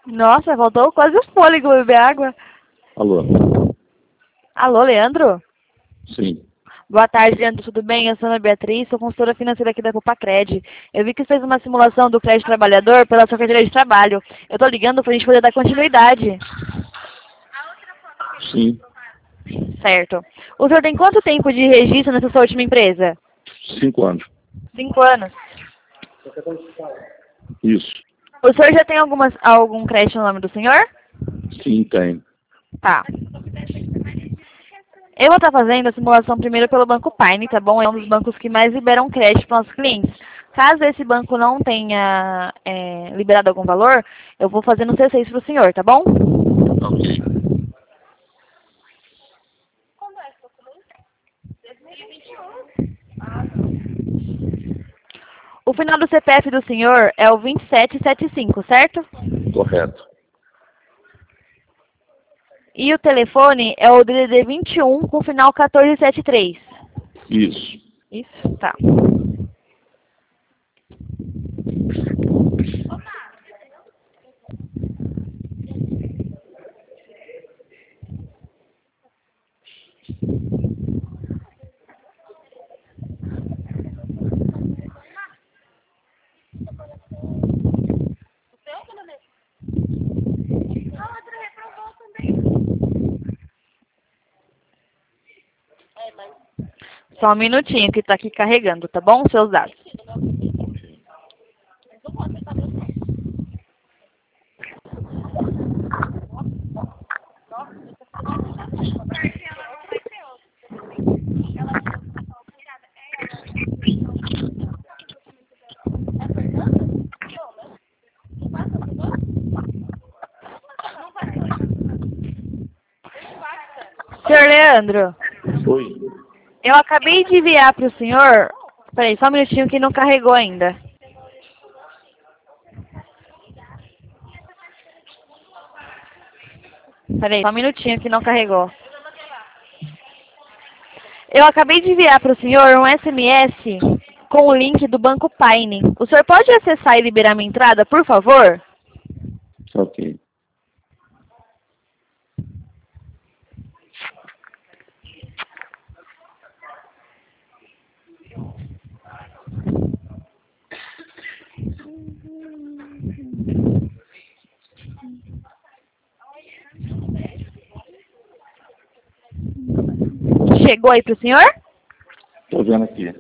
Nossa, faltou quase o fôlego beber água. Alô? Alô, Leandro? Sim. Boa tarde, Leandro. Tudo bem? Eu sou a Ana Beatriz, sou consultora financeira aqui da Copacred. Eu vi que você fez uma simulação do crédito trabalhador pela sua carteira de trabalho. Eu estou ligando para a gente poder dar continuidade. Sim. Certo. O senhor tem quanto tempo de registro nessa sua última empresa? 5 anos. 5 anos. Isso. O senhor já tem algum crédito no nome do senhor? Sim, tem. Tá. Eu vou estar fazendo a simulação primeiro pelo Banco Paine, tá bom? É um dos bancos que mais liberam crédito para nossos clientes. Caso esse banco não tenha liberado algum valor, eu vou fazer no C6 para o senhor, tá bom? Ok. O final do CPF do senhor é o 2775, certo? Correto. E o telefone é o DDD 21 com o final 1473. Isso. Isso? Tá. Só um minutinho que tá aqui carregando, tá bom? Os seus dados. Senhor Leandro, Oi. eu acabei de enviar para o senhor... Peraí, só um minutinho que não carregou ainda. Peraí, só um minutinho que não carregou. Eu acabei de enviar para o senhor um SMS com o link do Banco Paine. O senhor pode acessar e liberar minha entrada, por favor? Ok. Chegou aí para o senhor? Estou vendo aqui.